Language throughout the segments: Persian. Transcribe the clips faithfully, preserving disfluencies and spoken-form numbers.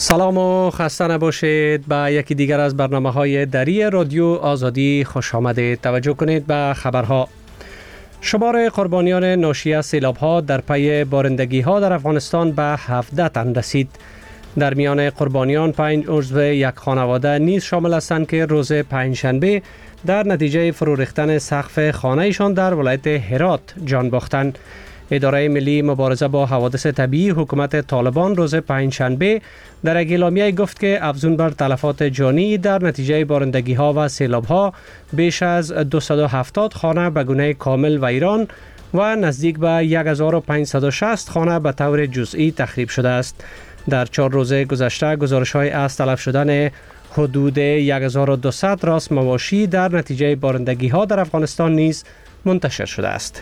سلام و خسته نباشید. به یکی دیگر از برنامه‌های دری رادیو آزادی خوش آمدید. توجه کنید به خبرها. شمار قربانیان ناشی از سیلاب‌ها در پی بارندگی‌ها در افغانستان به هفده تن رسید. در میان قربانیان پنج عضو یک خانواده نیز شامل هستند که روز پنجشنبه در نتیجه فرو ریختن سقف خانه‌شان در ولایت هرات جان باختند. اداره ملی مبارزه با حوادث طبیعی حکومت طالبان روز پنجشنبه در اعلامیه گفت که افزون بر تلفات جانی در نتیجه بارندگی‌ها و سیلاب‌ها بیش از دویست و هفتاد خانه به گونه کامل ویران و نزدیک به هزار و پانصد و شصت خانه به طور جزئی تخریب شده است. در چهار روز گذشته گزارش‌های از تلف شدن حدود هزار و دویست راس مواشی در نتیجه بارندگی‌ها در افغانستان نیز منتشر شده است.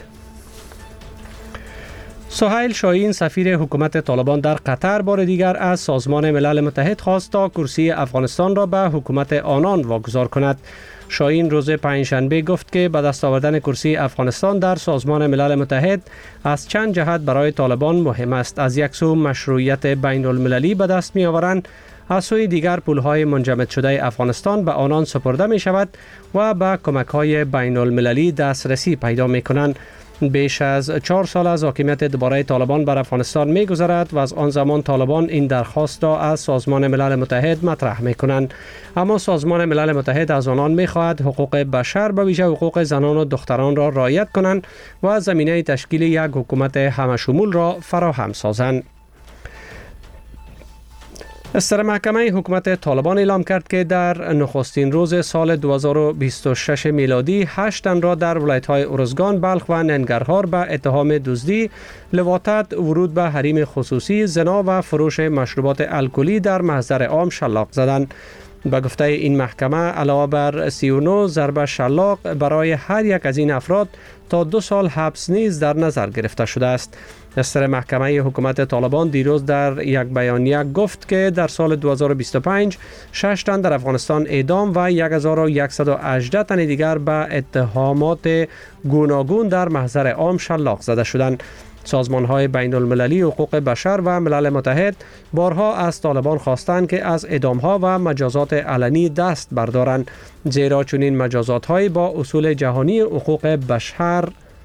سهیل شاهین سفیر حکومت طالبان در قطر بار دیگر از سازمان ملل متحد خواست تا کرسی افغانستان را به حکومت آنان واگذار کند. شاهین روز پنجشنبه گفت که به دست آوردن کرسی افغانستان در سازمان ملل متحد از چند جهت برای طالبان مهم است. از یک سو مشروعیت بین المللی به دست می آورند، از سوی دیگر پولهای منجمد شده افغانستان به آنان سپرده می شود و به کمک‌های بین المللی دسترسی پیدا می کنند. بیش از چهار سال از حاکمیت دوباره طالبان بر افغانستان می گذرد و از آن زمان طالبان این درخواست را از سازمان ملل متحد مطرح می کنند. اما سازمان ملل متحد از آنان می خواهد حقوق بشر به ویژه حقوق زنان و دختران را رعایت کنند و زمینه تشکیل یک حکومت همشمول را فراهم سازند. استر محکمه حکومت طالبان اعلام کرد که در نخستین روز سال دو هزار و بیست و شش میلادی هشت تن را در ولایت‌های ارزگان، بلخ و ننگرهار به اتهام دزدی، لواطت، ورود به حریم خصوصی، زنا و فروش مشروبات الکلی در محضر عام شلاق زدند. به گفته این محکمه علاوه بر سی و نه ضربه شلاق برای هر یک از این افراد تا دو سال حبس نیز در نظر گرفته شده است. استر محکمه حکومت طالبان دیروز در یک بیانیه گفت که در سال دو هزار و بیست و پنج شش تن در افغانستان اعدام و هزار و صد و هجده تن دیگر به اتهامات گوناگون در محضر عام شلاق زده شدند. سازمان‌های بین المللی حقوق بشر و ملل متحد بارها از طالبان خواستند که از اعدام‌ها و مجازات علنی دست بردارند، زیرا چنین مجازات‌هایی با اصول جهانی حقوق بشر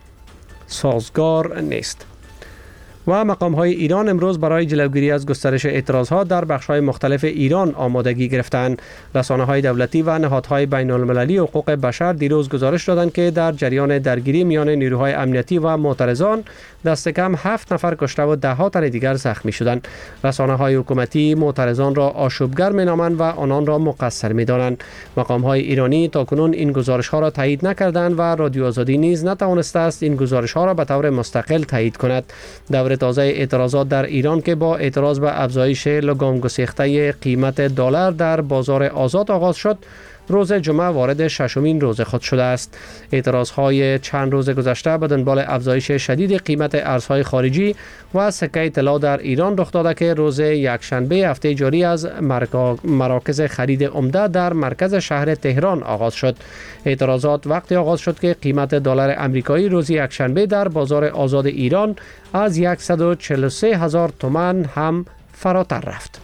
سازگار نیست. و مقام‌های ایران امروز برای جلوگیری از گسترش اعتراضات در بخش‌های مختلف ایران آمادگی گرفتند. رسانه‌های دولتی و نهادهای بین‌المللی حقوق بشر دیروز گزارش دادند که در جریان درگیری میان نیروهای امنیتی و معترضان دست کم هفت نفر کشته و ده ها تن دیگر زخمی شدند. رسانه‌های حکومتی معترضان را آشوبگر می‌نامند و آنان را مقصر می‌دانند. مقام‌های ایرانی تاکنون این گزارش‌ها را تایید نکردند و رادیو آزادی نیز نتوانسته است این گزارش‌ها را به طور مستقل تایید کند. دور تازه اعتراضات در ایران که با اعتراض به افزایش لگام گسیخته قیمت دلار در بازار آزاد آغاز شد، روز جمعه وارد ششمین روز خود شده است. اعتراضهای چند روز گذشته به دنبال افزایش شدید قیمت ارزهای خارجی و سکه طلا در ایران رخ داده که روز یکشنبه هفته جاری از مراکز خرید عمده در مرکز شهر تهران آغاز شد. اعتراضات وقتی آغاز شد که قیمت دلار آمریکایی روز یکشنبه در بازار آزاد ایران از صد و چهل و سه هزار تومان هم فراتر رفت.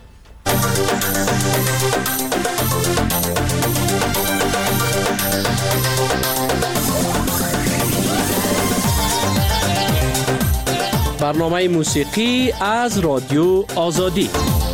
برنامه موسیقی از رادیو آزادی.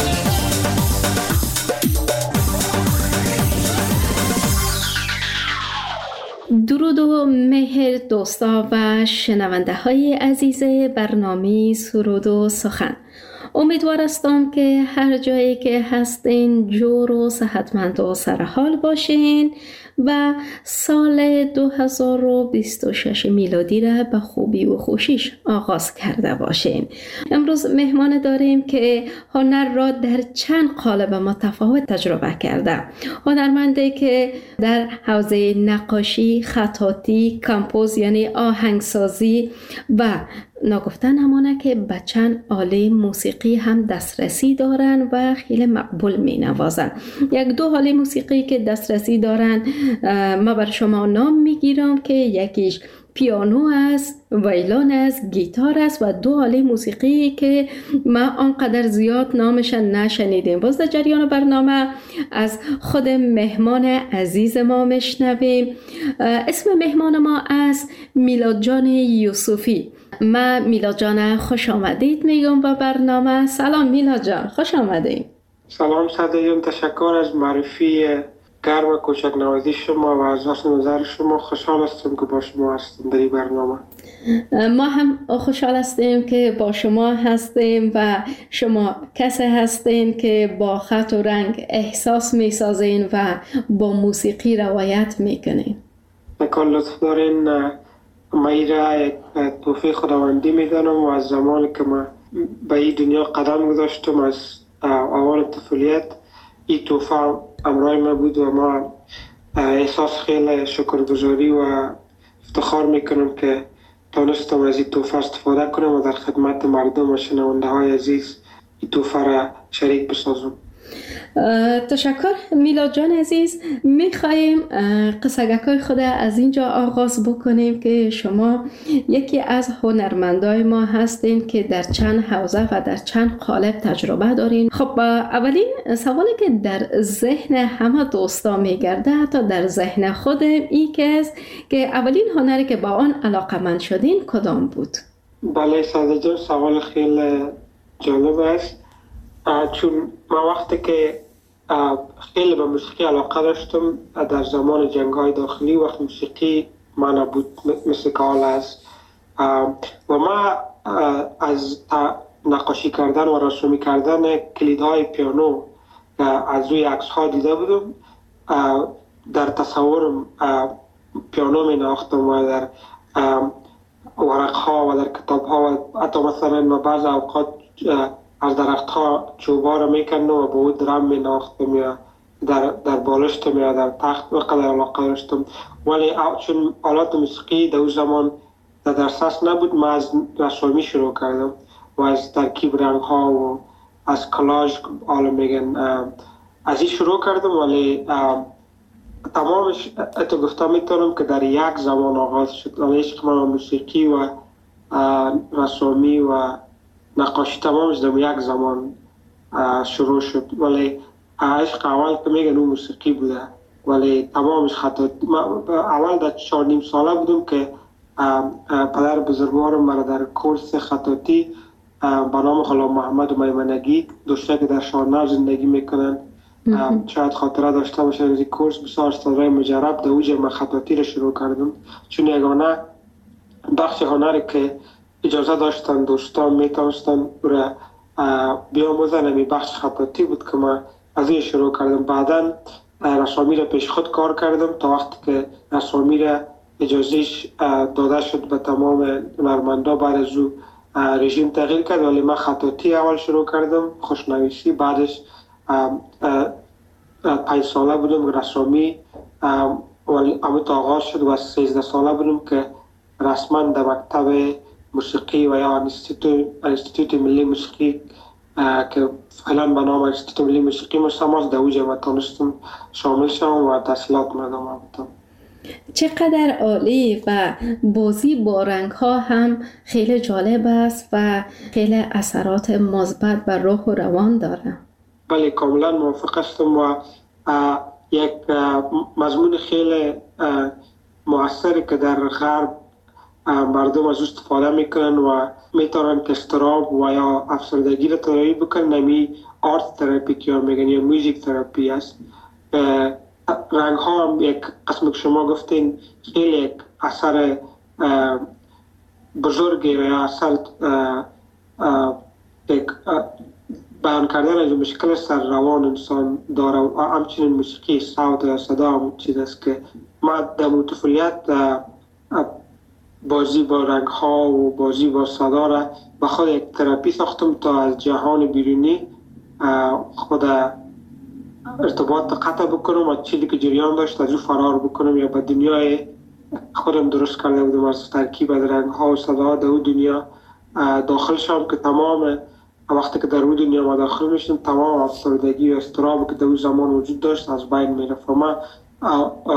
درود و مهر دوستا و شنونده های عزیز برنامه سرود و سخن. امیدوار هستم که هر جایی که هستین جور و صحتمند و سرحال باشین و سال دو هزار و بیست و شش میلادی را به خوبی و خوشیش آغاز کرده باشین. امروز مهمان داریم که هنر را در چند قالب متفاوت تجربه کرده. هنرمندی که در حوزه نقاشی، خطاطی، کمپوز یعنی آهنگسازی و نگفتن همانه که به چند آله موسیقی هم دسترسی دارن و خیلی مقبول می نوازن. یک دو آله موسیقی که دسترسی دارن ما بر شما نام می گیرم که یکیش پیانو است، ویولن است، گیتار است و دو آله موسیقی که ما آنقدر زیاد نامش نشنیدیم. باز در جریان برنامه از خود مهمان عزیز ما میشنویم. اسم مهمان ما است میلاد جان یوسفی. ما میلاد جان خوش آمدید میگم با برنامه. سلام میلاد جان، خوش آمدید. سلام صدیون، تشکر از معرفی گرم و کوچک نوازی شما و از حسن نظر شما. خوشحال هستم که با شما هستم در این برنامه. ما هم خوشحال هستیم که با شما هستیم و شما کسی هستین که با خط و رنگ احساس می سازین و با موسیقی روایت می کنین. نکن لطف دارین. ما این را یک توفیق خداوندی می دانم و از زمانی که ما به این دنیا قدم گذاشتم از اول طفولیت این توفیق امرای ما بود و ما احساس خیلی شکرگزاری و افتخار میکنم که تانستم از این توفیق استفاده کنم و در خدمت مردم و شنونده های عزیز این توفیق را شریک بسازم. تشکر میلاد جان عزیز. میخواییم قصگکای خود از اینجا آغاز بکنیم که شما یکی از هنرمندای ما هستین که در چند حوزه و در چند قالب تجربه دارین. خب اولین سوالی که در ذهن همه دوستا میگرده، حتی در ذهن خودم، این که است که اولین هنری که با آن علاقمند شدین کدام بود؟ بله ساده جان، سوال خیلی جالب است. چون ما وقتی که خیلی به موسیقی علاقه داشتم در زمان جنگ های داخلی، وقت موسیقی ما نبود مثل که حال است و ما از نقاشی کردن و رسومی کردن کلیدهای پیانو از روی عکس ها دیده بودم. در تصورم پیانو می نواختم و در ورق ها و در کتاب ها و حتی مثلا بعض اوقات از درخت ها چوبا را میکندم و با او درم می ناختم یا در, در بالشتم یا در تخت و قدر علاقه داشتم. ولی چون آلات موسیقی در اون زمان در دسترس نبود، ما از رسامی شروع کردم و از ترکیب رنگ ها و از کلاژ حالا میگن از این شروع کردم. ولی تمامش اتو گفته میتونم که در یک زمان آغاز شد. ولی عشق من موسیقی و رسامی و نقاشی تمامش در یک زمان شروع شد. ولی عشق اول که میگن اون موسیقی بوده، ولی تمامش خطاطی. اول در چهار نیم ساله بودم که پدر بزرگوارم مرا در کورس خطاطی با نام غلام محمد میمنگی دوسته که در شارنر زندگی میکنن شاید خاطره داشته باشن از این کورس. بسیار استادای مجرب در اوج من خطاطی را شروع کردم، چون یگانه بخش هنری که اجازه داشتن دوستان میتونستن را بیاموزن می بخش خطاطی بود که من از این شروع کردم. بعدا رسامی را پیش خود کار کردم تا وقتی که رسامی را اجازهش داده شد به تمام هنرمندا. بعد از او رژیم تغییر کرد، ولی من خطاطی اول شروع کردم، خوشنویسی. بعدش پنج ساله بودم رسامی، ولی اما آغاز شد و سیزده ساله بودم که رسما در مکتب موسیقی و یا انستیتوت ملی موسیقی که فعلا به نام انستیتوت ملی موسیقی مستماس در اوج ما تانستم شامل شدم و تحصیلات من ادامه بدم. چقدر عالی. و بازی با رنگ ها هم خیلی جالب است و خیلی اثرات مثبت بر روح و روان داره. بله کاملا موافق هستم و یک مضمون خیلی مؤثری که در غرب مردم از استفاده میکنن و میتونن که استراب و یا افسردگی را تداوی بکنن، نمی آرت تراپی که میگن یا موزیک تراپی است. رنگ ها هم یک قسم که شما گفتین خیلی یک اثر بزرگی یا اثر یک بیان کردن از مشکل سر روان انسان داره و همچنین موسیقی صوت یا صدا هم چیز است که ما در طفولیت بازی با رنگ ها و بازی با صدا را به خود یک تراپی ساختم تا از جهان بیرونی خود ارتباط قطع بکنم و چیزی که جریان داشت از او فرار بکنم یا به دنیای خودم درست کرده بودم از ترکیب از رنگ ها و صدا در اون دنیا داخل شدم که تمام وقتی که در اون دنیا ما داخل میشم تمام افسردگی و اضطرابی که در اون زمان وجود داشت از بین میرفت. ما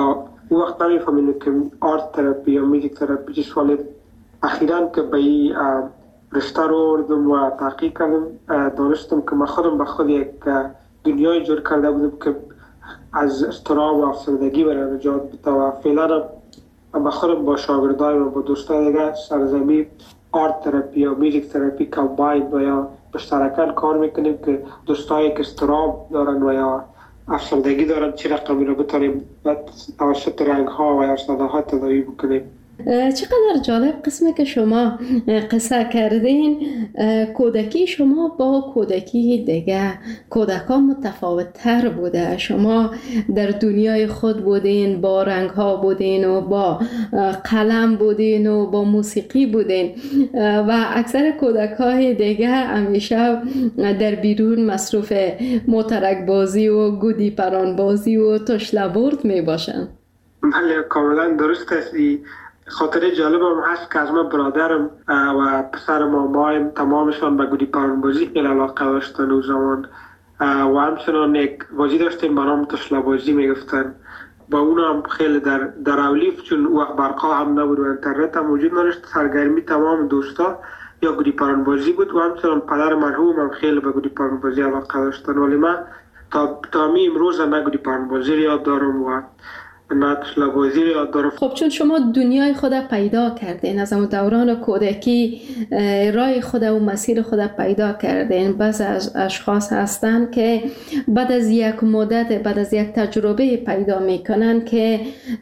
او وقت نمیفهمیدم که آرت تراپی یا میوزیک تراپی چیست، ولی اخیراً که به این رشته رو آوردم و تحقیق کردم دانستم که من خودم به خود یک دنیای جور کرده بودم که از اضطراب و افسردگی برای نجات بده و فعلا به خودم با شاگردای و با دوستای دیگه سرزمین آرت تراپی یا میوزیک تراپی کامباین و یا مشترکاً کار میکنیم که دوستایی که اضطراب دارن و یا افسردگی دارن چی رقمی رو بتونیم توسط رنگ ها و یا صداها تداوی بکنیم. چقدر جالب قسمه که شما قصه کردین. کودکی شما با کودکی دیگه کودکان متفاوت تر بوده. شما در دنیای خود بودین، با رنگ ها بودین و با قلم بودین و با موسیقی بودین و اکثر کودک های دیگه همیشه در بیرون مصروف موترک بازی و گودی پران بازی و تشله برد می باشن. بله کاملا درست است. خاطره جالب هم هست که از من برادرم و پسر مامایم تمامشان به گودی پران بازی خیلی علاقه داشتن او زمان و همچنان یک بازی داشتیم به نام تشله بازی میگفتن. با اون هم خیلی در در اولیف چون وقت برقا هم نبود و اینترنت هم وجود نداشت، سرگرمی تمام دوستا یا گودی پران بازی بود و همچنان پدر مرحوم هم خیلی به گودی پران بازی علاقه داشتن، ولی من تا تا می امروز نه گودی پران بازی یاد دارم و نه تشله بازی رو یاد دارم. خب چون شما دنیای خود پیدا کردین، از اون دوران کودکی راه خود و مسیر خود پیدا کردین. بعض از اشخاص هستن که بعد از یک مدت، بعد از یک تجربه پیدا میکنن که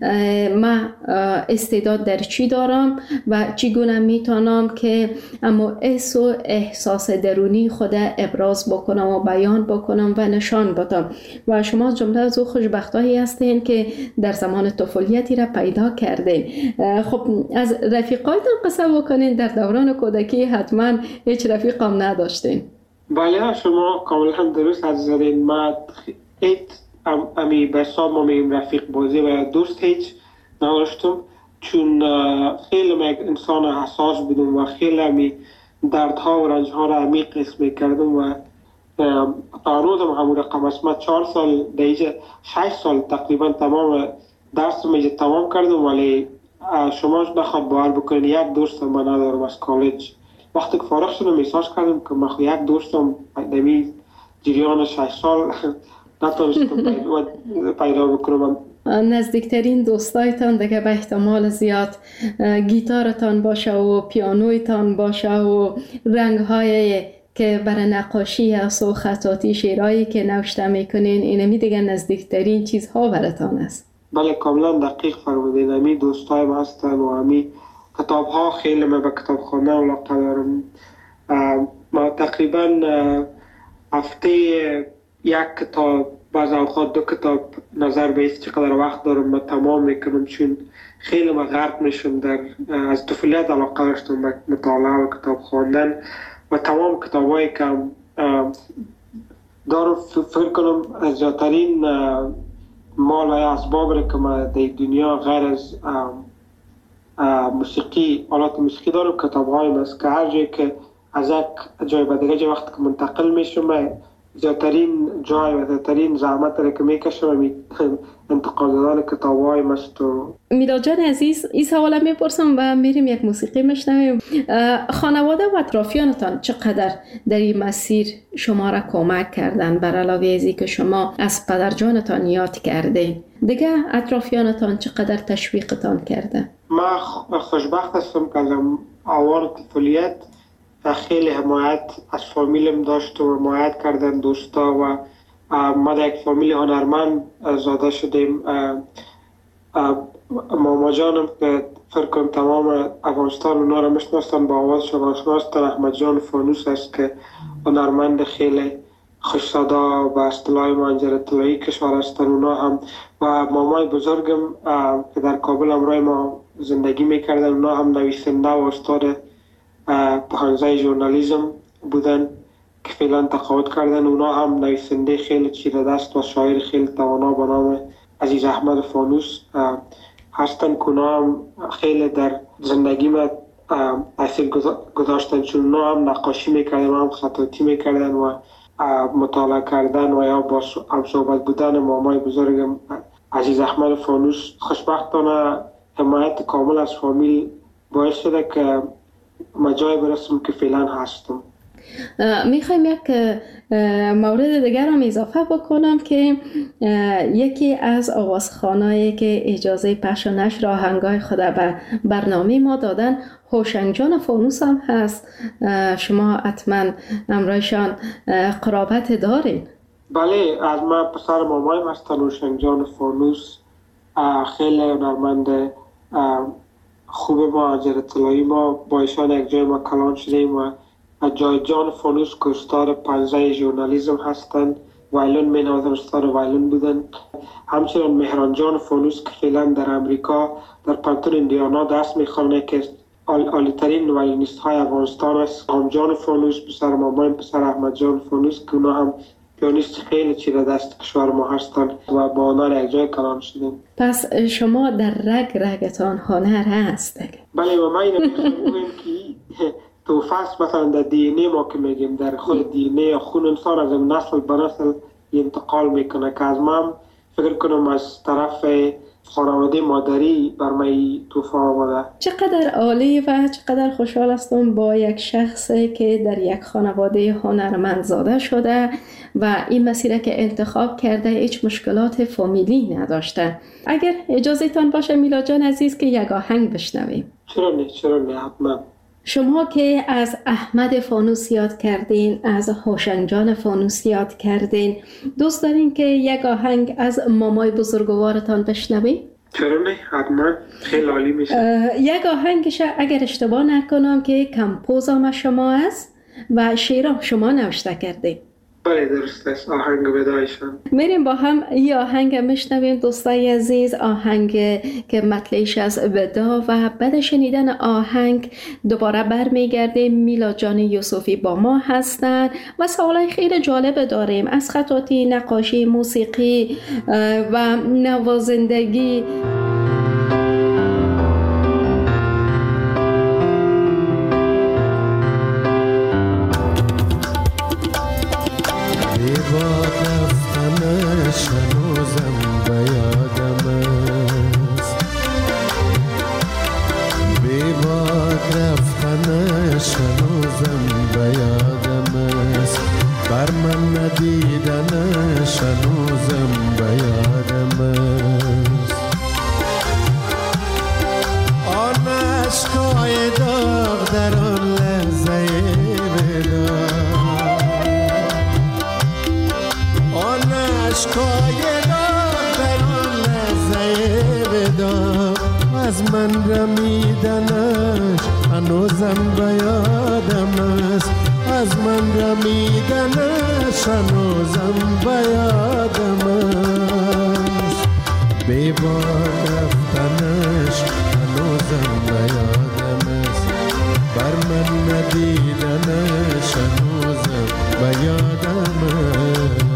من استعداد در چی دارم و چگونه میتونم که اما احساس و احساس درونی خود ابراز بکنم و بیان بکنم و نشان بدم. و شما جمله از او خوشبختایی هستین که در زمان طفولیتی را پیدا کرده. خب از رفیقایتان قصه بکنین. در دوران کودکی حتما هیچ رفیقم نداشتین. بله شما کاملا درست از زدین. ما هیچ امی به حساب ما میگیم رفیق بازی و دوست هیچ نداشتم، چون خیلی من انسان حساس بودم و خیلی امی دردها و رنجها را عمیق حس میکردم و تا روزم همون رقم است. من چهار سال دیگه شش سال تقریبا تمام درس میجه تمام کردم، ولی شما بخواد باور بکنین یک دوستم من ندارم از کالج. وقتی که فارغ شدم احساس کردم که من یک دوستم دمی جریان شش سال نتونستم پیدا بکنم. نزدیکترین دوستایتان دیگه به احتمال زیاد گیتارتان باشه و پیانویتان باشه و رنگ‌های که برای نقاشی است و خطاطی شعرهایی که نوشته میکنین، اینمی دیگه نزدیکترین چیزها براتان است. بله کاملا دقیق فرمودین. امی دوستایم هستن و امی کتاب ها خیلی من به کتاب خانه علاقه دارم. ما تقریبا هفته یک کتاب، بعض اوقات دو کتاب، نظر به ایست چقدر وقت دارم من تمام میکنم، چون خیلی من غرق میشم در از طفولیت علاقه داشتم به مطالعه و کتاب خواندن و تمام کتاب هایی که دارم فکر کنم از زیادترین مال و اسباب را که من در دنیا غیر از موسیقی، آلات موسیقی دارم کتاب هایم است که هر جایی که از یک جای به دیگه وقتی که منتقل میشم زیادترین جای و زیادترین زحمت را که میکشم انتقال دادن کتاب های مست. میلاد جان عزیز، این سوالا میپرسم و میریم یک موسیقی میشنویم. خانواده و اطرافیانتان چقدر در این مسیر شما را کمک کردن بر علاوه ازی که شما از پدر جانتان یاد کرده؟ دیگه اطرافیانتان چقدر تشویقتان کرده؟ من خوشبخت هستم که از اوان طفولیت خیلی حمایت از فامیلم داشت و حمایت کردن دوستا و ما در یک فامیل هنرمند زاده شدیم. ماما جانم که فکر کنم تمام افغانستان اونا را میشناسن، با آوازشان آشناستن، احمد جان فانوس است که هنرمند خیلی خوش صدا و اصطلاح منجر اطلاعی کشور هستن اونا هم، و مامای بزرگم که در کابل همراه ما زندگی میکردن اونا هم نویسنده و استاد پخانزه ژورنالیسم بودن که فعلا تقاعد کردن. اونا هم نویسنده خیلی چیره دست و شاعر خیلی توانا به نام عزیز احمد فانوس هستن که اونا هم خیلی در زندگی من تاثیر گذاشتن، چون اونا هم نقاشی میکردن و هم خطاطی میکردن و مطالعه کردن و یا با هم صحبت بودن مامای بزرگم عزیز احمد فانوس خوشبختانه حمایت کامل از فامیل باعث شده که ما جای برسم که فعلا هستم. میخوایم یک مورد دیگر هم اضافه بکنم که یکی از آوازخوانایی که اجازه پخش و نشر آهنگای خود به برنامه ما دادن هوشنگ جان فانوس هم هست. شما حتما امرایشان قرابت دارین؟ بله، از من پسر مامایم هستن هوشنگ جان فانوس. خیلی هنرمند خوب ما از اطلاعی ما با ایشان یک جای ما کلان شدیم و جای جان فانوس که استاد پنجره ژورنالیسم هستند، وایلون می نوازن، استاد وایلون بودن. همچنین مهران جان فانوس که فعلا در امریکا در پانتون ایندیانا درس میخوانه که عالی‌ترین وایلونیست های افغانستان است. هم جان فانوس پسر مامایم پسر احمد جان فانوس که اونا هم پیانیست خیلی چیره دست کشور ما هستند و با آنها یک جای کلان شدیم. پس شما در رگ رگتان هنر هست؟ بله، و ما اینو میگم که تو فصل مثلا در دی ان ای ما که میگیم در خود دی ان ای یا خون انسان از نسل به نسل انتقال میکنه که از من فکر کنم از طرف خانواده مادری بر من توفا آمده. چقدر عالی و چقدر خوشحال هستم با یک شخصی که در یک خانواده هنرمند زاده شده و این مسیر که انتخاب کرده هیچ مشکلات فامیلی نداشته. اگر اجازه تان باشه میلاد جان عزیز که یک آهنگ بشنویم. چرا نه، چرا نه، حتما. شما که از احمد فانوس یاد کردین، از هوشنگ جان فانوس یاد کردین، دوست دارین که یک آهنگ از مامای بزرگوارتان بشنویم؟ چرا نه، حتما، خیلی عالی میشه. یک آهنگش اگر اشتباه نکنم که کمپوزام شما است و شعرام شما نوشته کردین. بله درست است، آهنگ بدایشان. میریم با هم یه آهنگ میشنویم دوستای عزیز، آهنگ که مطلعش از ودا و بعد شنیدن آهنگ دوباره برمیگردیم. میلاد جان یوسفی با ما هستن و سوالای خیلی جالب داریم از خطاطی، نقاشی، موسیقی و نوازندگی. از من رمیدنش هنوزم به یادم است، از من رمیدنش هنوزم به یادم است، بی بار رفتنش هنوزم به یادم است، بر من ندیدنش هنوزم به یادم است.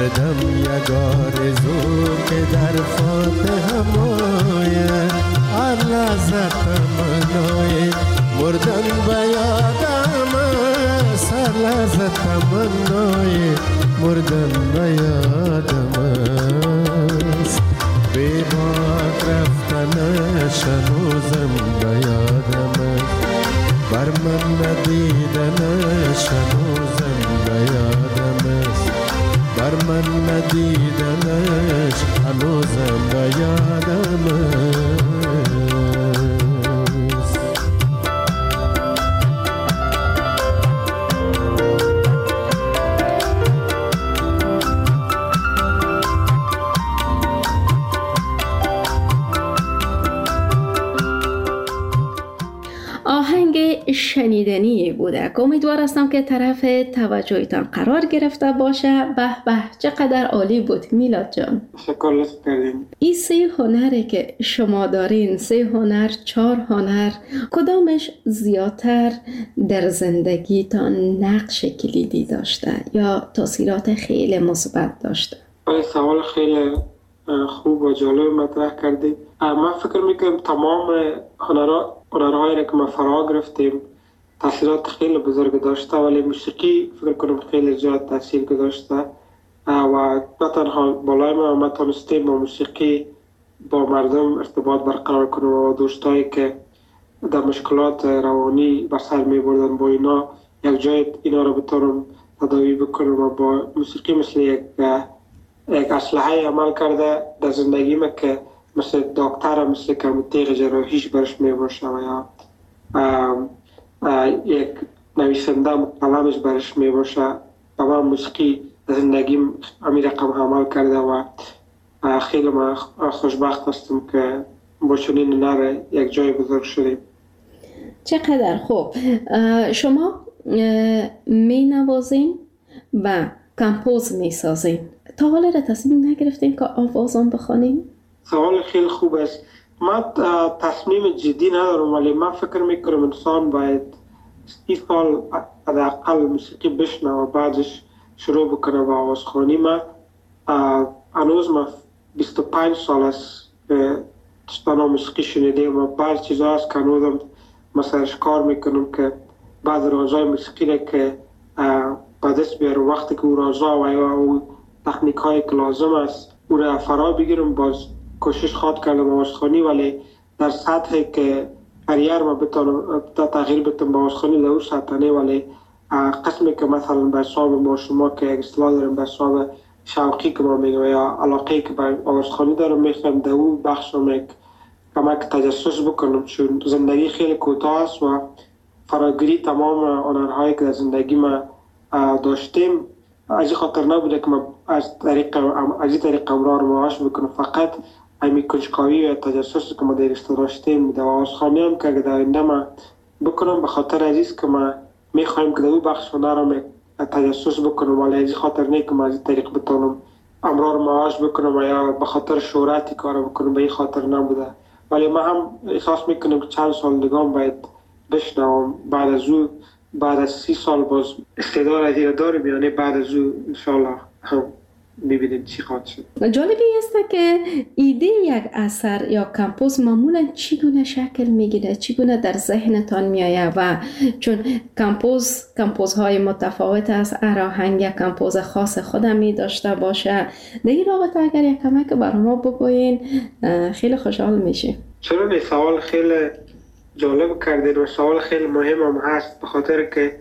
هردم یک آرزو که در فاتحه مایه هر لحظه تمنای مردن به یادم است هر لحظه تمنای مردن به یادم است بی باک رفتنش هنوزم به یادم است بر من ندیدنش هنوزم به یادم است بر من ندیدنش هنوزم به یادم است آهنگ شنیدنی بوده. امیدوار هستم که طرف توجهتان قرار گرفته باشه. به به چقدر عالی بود میلاد جان. شکر کردیم. این سه هنری که شما دارین، سه هنر، چهار هنر، کدامش زیادتر در زندگیتان نقش کلیدی داشته یا تاثیرات خیلی مثبت داشته؟ این سوال خیلی خوب و جالب مطرح کردیم. من فکر میکنم تمام هنرها هنرهایی که ما فرا گرفتیم تاثیرات خیلی بزرگ داشته، ولی موسیقی فکر کنم خیلی زیاد تاثیر گذاشته و نه تنها بالای ما ما تونستیم با موسیقی با مردم ارتباط برقرار کنیم و دوستایی که در مشکلات روانی بر سر می بردن با اینا یک جای اینا رو بتونم تداوی بکنم و با موسیقی مثل یک یک اسلحه عمل کرده در زندگی ما که مثل دکتر مثل که تیغ جراحیش برش می باشه و یا یک نویسنده قلمش برش می باشه. تمام موسیقی در زندگیم همین رقم عمل کرده و خیلی ما خوشبخت هستم که با چنین هنر یک جای بزرگ شدیم. چقدر خوب. شما می نوازین و کمپوز می سازین. تا حالا را تصمیم نگرفتین که آوازان بخوانین؟ سوال خیلی خوب است. من تصمیم جدی ندارم، ولی من فکر میکنم انسان باید سی سال حداقل موسیقی بشنوه و بعدش شروع بکنه به آوازخوانی. من هنوز من بیست و پنج سال است به تستانا موسیقی شنیدم و بعض چیزا هست که هنوزم مثلاش کار میکنم که بعض رازای موسیقی را که به دست بیارم وقتی که او رازا و یا او تکنیک های که لازم است او را فرا بگیرم. باز کوشش خواد کردم آوازخوانی، ولی در سطحی که کریر ما بتونم تغییر بدم با آوازخوانی در اون سطح نه، ولی قسمی که مثلا به حساب ما شما که یک اصطلاح داریم به حساب شوقی که ما میگم یا علاقه که به آوازخوانی دارم میخوام در اون بخش رو کمک تجسس بکنم، چون زندگی خیلی کوتاه است و فراگیری تمام هنرهایی که در زندگی ما داشتیم از این خاطر نبوده که ما از طریق از این طریق امرار معاش بکنم. فقط همین کنجکاوی و تجسس که ما در است داشتیم در آوازخوانی هم که در آینده ما بکنم به خاطر عزیز که ما میخوایم که در اون بخش هنرم تجسس بکنم، ولی از این خاطر نه که ما از این طریق بتونم امرار معاش بکنم و یا به خاطر شهرتی کار بکنم، به این خاطر نبوده. ولی ما هم احساس میکنم که چند سال دیگه باید بشنوم. بعد از او بعد از سی سال باز استعداد از این داریم، یعنی بعد از او انشالله هم ببینیم چی خواهد شد. جالبی است که ایده یک اثر یا کمپوز معمولا چگونه شکل میگیره، چگونه در ذهنتان میآید و چون کمپوز کمپوزهای متفاوت است، هر آهنگ یک کمپوز خاص خودم می داشته باشه. در این رابطه اگر یک کمک بر ما بگوین خیلی خوشحال میشه. چرا این سوال خیلی جالب کردید و سوال خیلی مهم هم هست، به خاطر که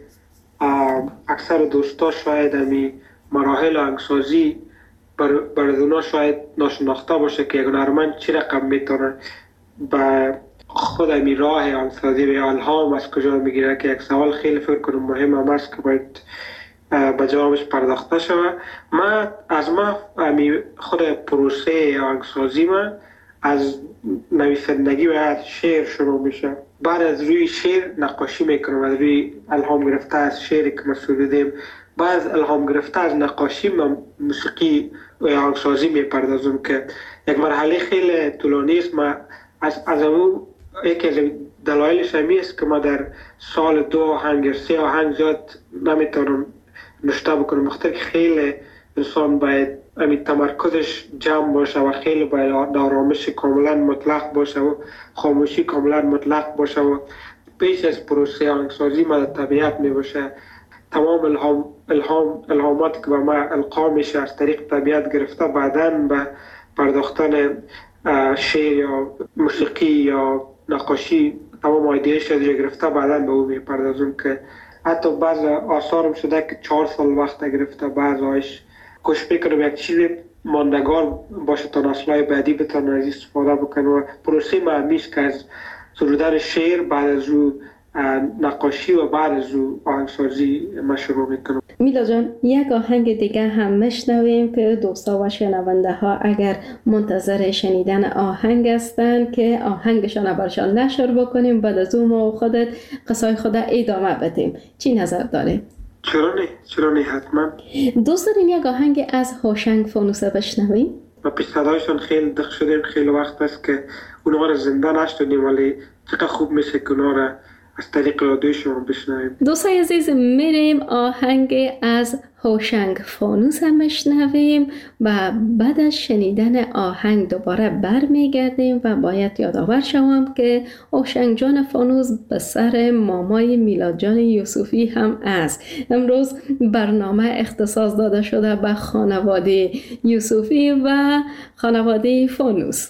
اکثر دوستا شاید همی مراحل آهنگسازی بر اونا شاید ناشناخته باشه که یک هنرمند چی رقم میتونه به خود همی راه آهنگسازی و الهام از کجا میگیره، که یک سوال خیلی فکر کنم مهم هم هست که باید به جوابش پرداخته شود. من از ما همی خود پروسه آهنگسازی من از نویسندگی و از شعر شروع میشه. بعد از روی شعر نقاشی میکنم، از روی الهام گرفته از شعری که ما سرودیم. بعد از الهام گرفته از نقاشی من موسیقی و آهنگسازی میپردازم که یک مرحله خیلی طولانی است. ما از از اون یکی از دلایلش همی است که ما در سال دو آهنگ یا سه آهنگ زیاد نمیتونم نشته بکنم، بخاطر که خیلی انسان باید همین تمرکزش جمع باشه و خیلی باید آرامش کاملا مطلق باشه و خاموشی کاملا مطلق باشه و پیش از پروسه آهنگسازی ما در طبیعت می باشه. تمام الهام الهام الهامات که به ما القا میشه از طریق طبیعت گرفته، بعداً به پرداختن شعر یا موسیقی یا نقاشی تمام ایدهش از گرفته بعداً به او میپردازم که حتی بعض آثارم شده که چهار سال وقت گرفته. بعضایش کوشش میکنم یک چیز ماندگار باشه تا نسل‌های بعدی بتونن از استفاده بکنن و پروسه معنیش که از سرودن شعر بعد از او نقاشی و بعد از او آهنگسازی ما شروع میکنم. میلا جان، یک آهنگ دیگه هم میشنویم که دوستا و شنونده ها اگر منتظر شنیدن آهنگ هستن که آهنگشان برشان نشر بکنیم، بعد از اون ما خودت قصای خود ادامه بدیم. چی نظر داریم؟ چرا نه؟ چرا نه؟ حتما. دوست دارین یک آهنگ از هوشنگ فانوسه بشنویم؟ ما پیش صدایشان خیلی دق شدیم، خیلی وقت است که اونها را زنده نشدیم، ولی چقدر خوب میشه که اونها را از طریق رادیو شما بشنویم. دوستای عزیز، میریم آهنگ از هوشنگ فانوس هم بشنویم و بعد از شنیدن آهنگ دوباره برمیگردیم و باید یادآور شوم که هوشنگ جان فانوس به سر مامای میلاد جان یوسفی هم است. امروز برنامه اختصاص داده شده به خانواده یوسفی و خانواده فانوس.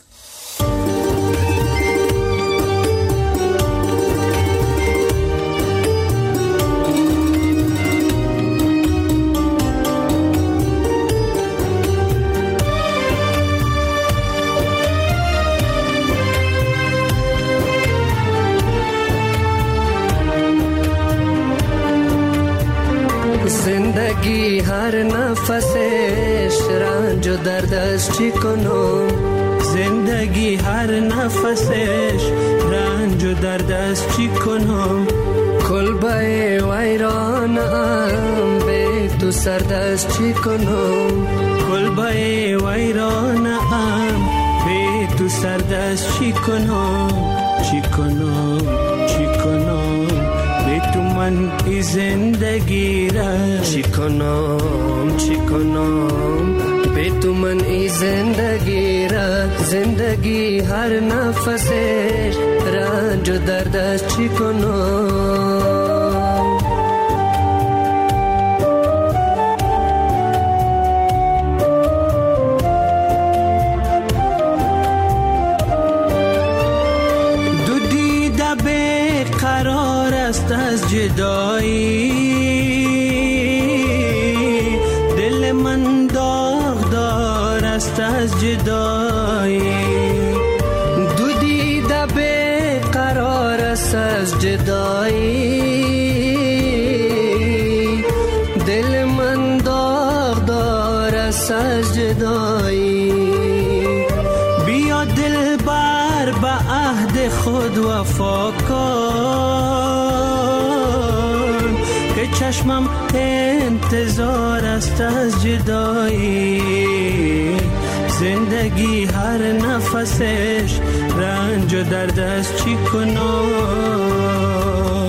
زندگی هر نفسش رنج و درد است چی کنم، زندگی هر نفسش رنج و درد است چی کنم، کلبه ویرانم به تو سرد است چی کنم، کلبه ویرانم به تو سرد است چی کنم، چی کنم چی کنم به تو من ای زندگی را چی کنم چی کنم به تو من ای زندگی را، زندگی هر نفسش رنج و درد است چی کنم. از جدایی دل من داغدار است از جدایی، دو دیده به قرار است از جدایی، دل من داغدار است از جدایی، بیا دل بر به عهد خود وفا کن، چشمم انتظار است از جدایی، زندگی هر نفسش رنج و درد است چی کنم.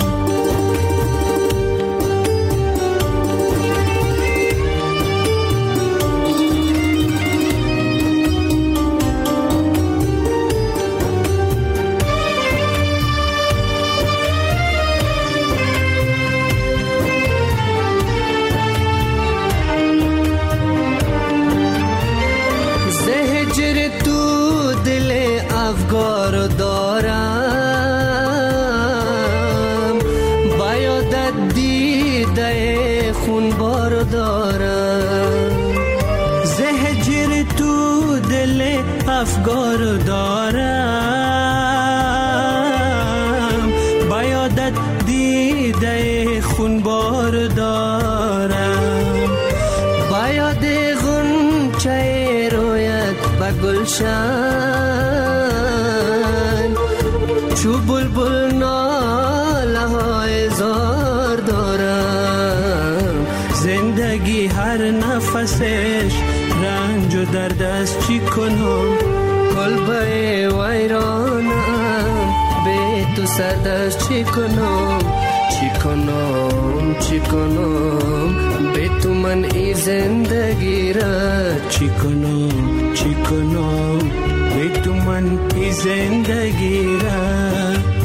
افگار دارم باید دیده خونبار دارم، زهجر تو دل افگار دارم باید دیده خونبار دارم، باید غنچه رویت به گلشن چو بلبل ناله های زار دارم، زندگی هر نفسش رنج و درد است چی کنم، کلبه ویرانم به تو سرد است چی کنم، چی کنم چی کنم به تو من ای زندگی را چی کنم چی کنم به تو من ای زندگی را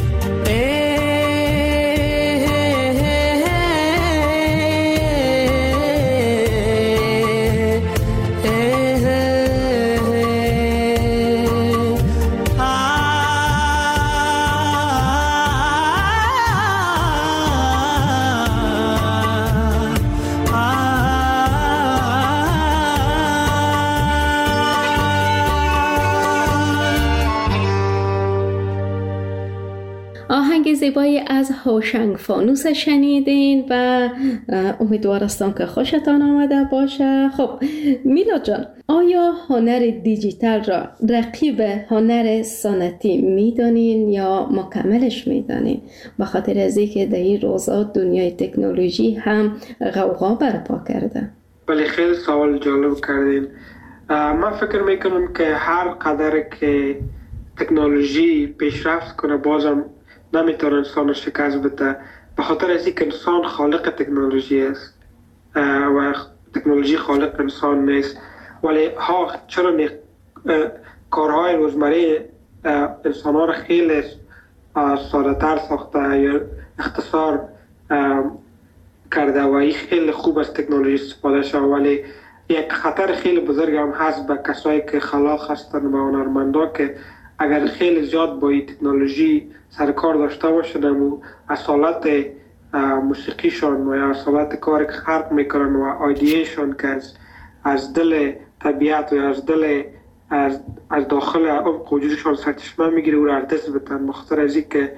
آهنگ زیبایی از هوشنگ فانوس شنیدین و امیدوارستم که خوشتان آمده باشه. خب میلاد جان، آیا هنر دیجیتال را رقیب هنر سنتی میدانین یا مکملش میدانین؟ به خاطر از اینکه در این روزا دنیای تکنولوژی هم غوغا برپا کرده. ولی خیلی سوال جالب کردین. من فکر میکنم که هر قدر که تکنولوژی پیشرفت کنه بازم نمیتونه انسان شکست بده، به خاطر از اینکه انسان خالق تکنولوژی است و تکنولوژی خالق انسان نیست. ولی ها چرا نی... کارهای روزمره انسان ها را خیلی ساده تر ساخته یا اختصار کرده و این خیلی خوب از تکنولوژی استفاده شده، ولی یک خطر خیلی بزرگ هم هست به کسایی که خلاق هستند و هنرمندا که اگر خیلی زیاد با این تکنولوژی سرکار داشته باشند و اصالت موسیقیشان و یا اصالت کاری که خلق میکنن و آیدیشون که از, از دل طبیعت و از دل از, از داخل عمق وجودشان سرچشمه میگیره و را دست بتن، بخاطر از این که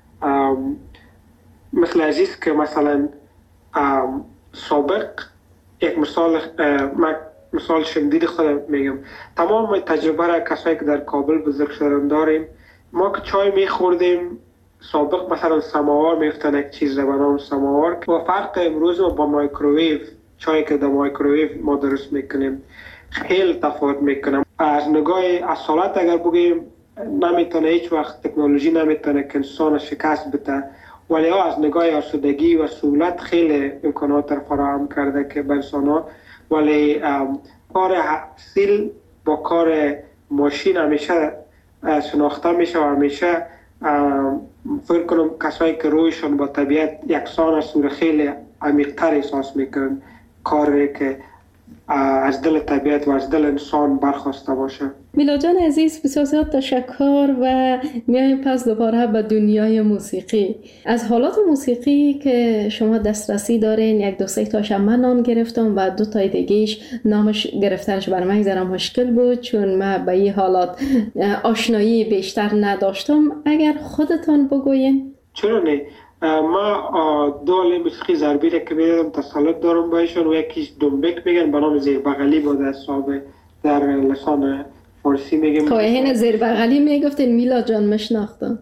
مثل عزیز که مثلا سابق یک مثال مثال شندید خودم میگم، تمام تجربه را کسایی که در کابل بزرگ شدن داریم. ما که چای میخوردیم سابق مثلا سماوار میفتن یک چیز را به نام سماوار و فرق امروز ما با مایکروویو، چایی که در مایکروویو ما درست میکنیم خیلی تفاوت میکنم. از نگاه اصالت اگر بگیم نمیتونه هیچ وقت تکنولوژی نمیتونه که انسان شکست بده، ولی از نگاه آسودگی و سهولت خیلی امکانات را فراهم کرده که به انسان ها. ولی کار سیل با کار ماشین همیشه شناخته میشه و همیشه فکر کنم کسایی که رویشون با طبیعت یکسان است و خیلی عمیق‌تر احساس میکنن کاری که از دل طبیعت و از دل انسان برخواسته باشه. میلاد جان عزیز، بسیار زیاد تشکر و میایم پس دوباره به دنیای موسیقی. از حالات موسیقی که شما دسترسی دارین یک دو سه تاش من نام گرفتم و دو تای دیگهش نامش گرفتنش بر من ذره مشکل بود چون من به این حالات آشنایی بیشتر نداشتم. اگر خودتان بگوین. چرا نه؟ ما دو عالم موسیقی ضربی را که میدم تسلط دارم بایشون و یکیش دنبک میگن به نام زیر بغلی بود از صحابه در لسان فارسی میگیم. خب این زیر بغلی میگفتین میلاد جان مشناختم.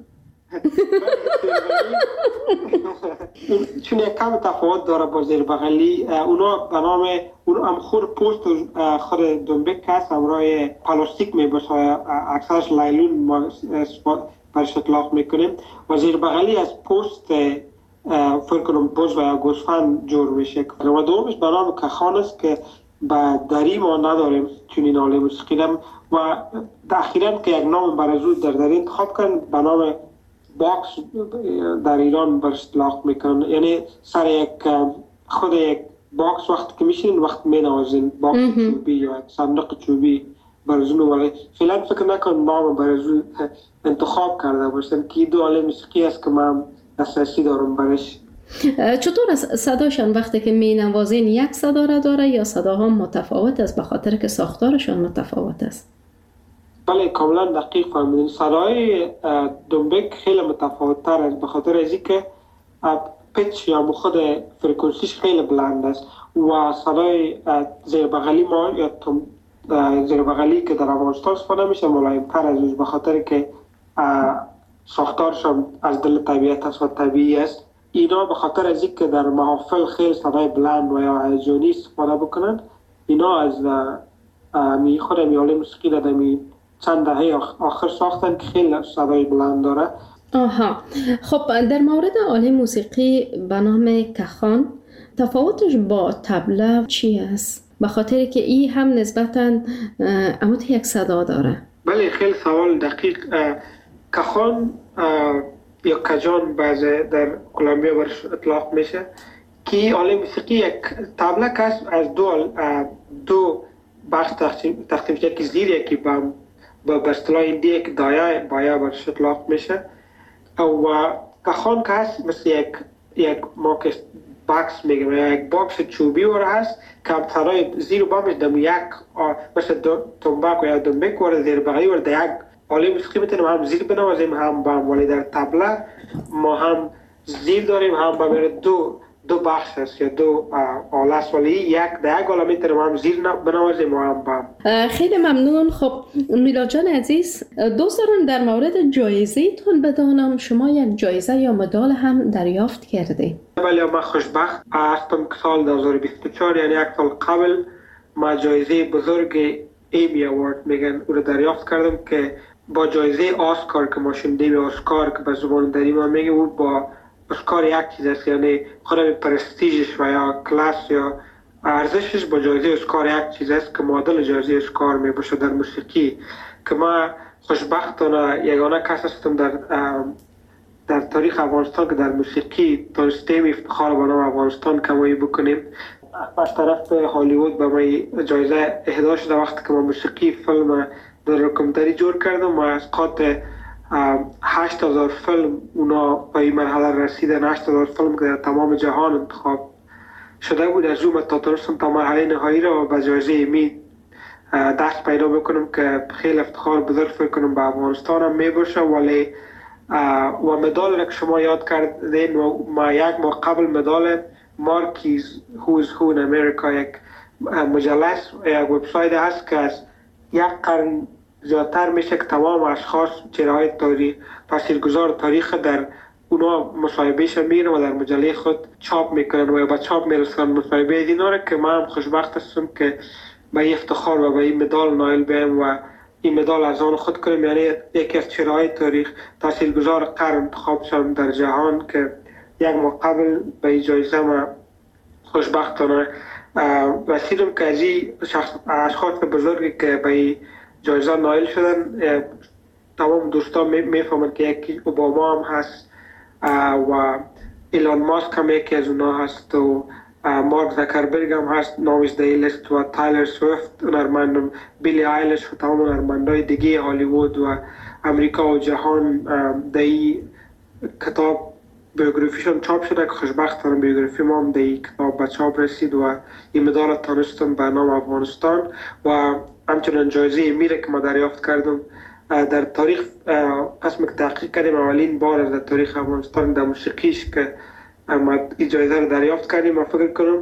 چون یک کم تفاوت داره با زیر بغلی. اونا به نام اونا هم خود پوست خود دنبک هست همراه پلاستیک میباشه، اکثرش لایلون برش اطلاق میکنیم و زیر بغلی از پوست فکر کنم بز و یا گوسفند جور میشه و دومش به نام کخان است که به دری ما نداریم چون این حاله موسیقی و اخیراً که یک نام برازو در دری انتخاب کردن به نام باکس در ایران برش اطلاق میکنن، یعنی سر یک خود یک باکس وقت که میشین وقت مینوازین باکس چوبی یا یک صندوق چوبی برزون، ولی فعلا فکر نکنم نام برزون انتخاب کرده باشم که دو حاله موسیقی است که من دسترسی دارم برش. چطور است صداشان وقتی که می نوازین یک صدا را داره یا صداها متفاوت است به خاطر که ساختارشان متفاوت است؟ بله کاملا دقیق فهمیدین. صدای دنبک خیلی متفاوت تر است به خاطر از اینکه پیچ یا خود فرکانسیش خیلی بلند است و صدای زیر بغلی ما یا زیر بغلی که در افغانستان استفاده میشه ملایم تر از اوست به خاطر که ساختارشان از دل طبیعت است و طبیعی است. اینا به خاطر از اینکه در محافل خیلی صدای بلند و یا هیجانی استفاده بکنند، اینا از می خود میاله موسیقی دادمی چند دهه آخر ساختن که خیلی صدای بلند داره آها، خب در مورد آله موسیقی به نام کخان تفاوتش با طبله چی است؟ به خاطر که این هم نسبتاً عمود یک صدا داره. بله، خیلی سوال دقیق. کخان یا کجان بعضی در کلمبیا برش اطلاق میشه که آله موسیقی یک طبله کس از دو دو بخش تقسیم تقسیم میشه، یکی زیر یکی با با اصطلاح هندی یک دایه بایا برش اطلاق میشه و کخان کس مثل یک یک ماکس باکس میگم یا یک باکس چوبی ور هست که همسرای زیر و بامش دم یک مثل تنباک یا دنبک ور زیر بغلی ور در یک آله موسیقی میتونیم هم زیر بنوازیم هم بام، ولی در طبله ما هم زیر داریم هم بام، دو دو بخش است یا دو آله است، ولی یک در یک آله میتونیم هم زیر بنوازیم و هم بام. خیلی ممنون. خب میلاد جان عزیز، دوست دارم در مورد جایزه تون بدانم شما یک جایزه یا مدال هم دریافت کرده. بله، من خوشبخت هستم که سال دو هزار و بیست و چهار یعنی یک سال قبل ما جایزه بزرگ ایمی اوارد میگن او رو دریافت کردم که با جایزه آسکار که ما شنیدیم، آسکار که به زبان دری ما میگه او با اسکار یک چیز است، یعنی خودم پرستیژش و یا کلاس یا ارزشش با جایزه اسکار یک چیز است که معادل جایزه اسکار می باشه در موسیقی. که ما خوشبختانه یگانه کس هستم در در تاریخ افغانستان که در موسیقی تونستیم افتخار به نام افغانستان کمایی بکنیم. از طرف هالیوود به ما جایزه اهدا شده وقتی که ما موسیقی فیلم در داکیومنتری جور کردم و از قاطع هشت هزار فیلم اونا به این مرحله رسیدن. هشت هزار فیلم که در تمام جهان انتخاب شده بود، از اون تا تونستم تا مرحله نهایی را به جایزه ایمی دست پیدا بکنم که خیلی افتخار بزرگ فکر کنم به افغانستان هم می باشه. ولی و مدال را که شما یاد کردین و ما یک ماه قبل مدال مارکیز هوز هو in امریکا، یک مجله یک وبسایت هست که از یک قرن زیادتر میشه که تمام اشخاص چهره‌های تاریخ تاثیرگذار تاریخ در اونا مصاحبهش میرن و در مجله خود چاپ میکنن و با چاپ میرسن مصاحبه از اینا را که من خوشبخت هستم که به این افتخار و به این مدال نایل بیم و این مدال از آن خود کنم، یعنی یکی از چهره‌های تاریخ تاثیرگذار قرن انتخاب شدم در جهان که یک ماه قبل به این جایزه ما خوشبختانه رسیدم که از این اشخاص بزرگی که به این جایزه نایل شدن تمام دوستان میفهمن که یکی اوباما هم هست و ایلان ماسک هم یکی از اونا هست و مارک زکربرگ هم هست نامش در این لیست و تایلر سویفت هنرمند، بیلی آیلش و تمام هنرمندای دیگه هالیوود و امریکا و جهان در این کتاب بیوگرافیشون چاپ شده که خوشبختانه بیوگرافی ما هم در این کتاب به چاپ رسید و این مدال تانستم به نام افغانستان و همچنان جایزه میره که ما دریافت کردم در تاریخ قسم که تحقیق کردیم اولین بار در تاریخ افغانستان در موسیقیش که ما این جایزه رو دریافت کردیم. من فکر کنم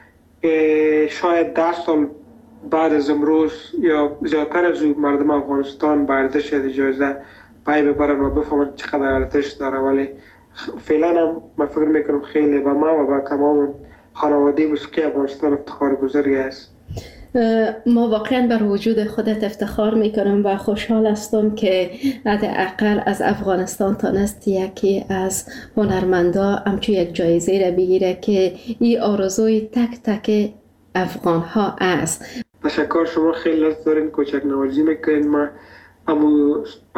شاید ده سال بعد از امروز یا زیادتر از او مردم افغانستان به ارزش این جایزه پای ببرن و بفهمن چقدر ارزش داره، ولی فعلا هم من فکر میکنم خیلی به ما و به تمام خانواده موسیقی افغانستان افتخار بزرگی است. ما واقعا بر وجود خودت افتخار میکنم و خوشحال هستم که حداقل از افغانستان تانست یکی از هنرمندا همچون یک جایزه را بگیره که این آرزوی تک تک افغان ها است. تشکر، شما خیلی لطف دارین، کوچک نوازی میکنین. ما امو